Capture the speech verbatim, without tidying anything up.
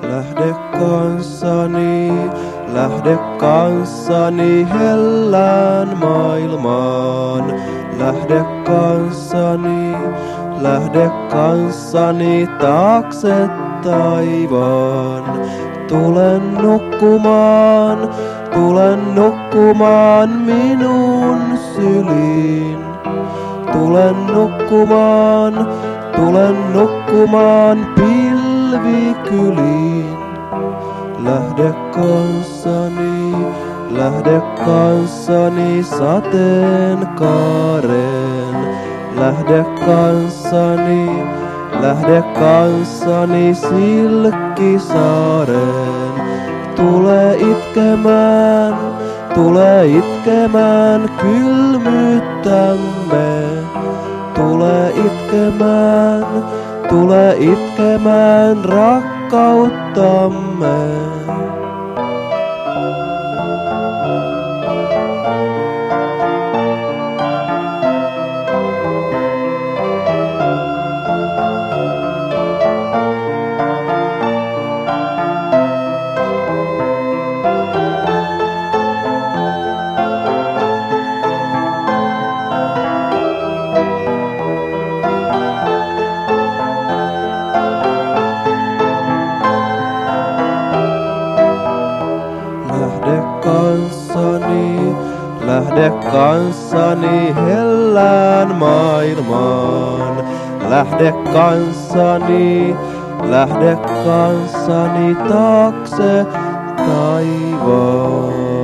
Lähde kanssani, lähde kanssani hellään maailmaan. Lähde kanssani, lähde kanssani taakse taivaan. Tulen nukkumaan, tulen nukkumaan minun syliin. Tulen nukkumaan, tulen nukkumaan pilvikyliin. Lähde kanssani, lähde kanssani sateenkaareen. Lähde kanssani, lähde kanssani Silkkisaareen. Tule itkemään, tule itkemään kylmyyttämme. Tule itkemään, tule itkemään rakkauttamme. Lähde kanssani, lähde kanssani hellään maailmaan. Lähde kanssani, lähde kanssani taakse taivaan.